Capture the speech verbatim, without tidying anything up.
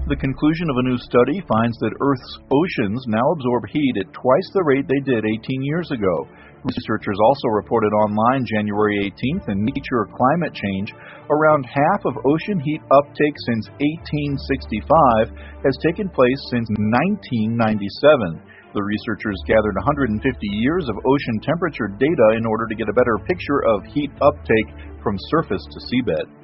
The conclusion of a new study finds that Earth's oceans now absorb heat at twice the rate they did eighteen years ago. Researchers also reported online January eighteenth in Nature Climate Change around half of ocean heat uptake since eighteen sixty-five has taken place since nineteen ninety-seven. The researchers gathered one hundred fifty years of ocean temperature data in order to get a better picture of heat uptake from surface to seabed.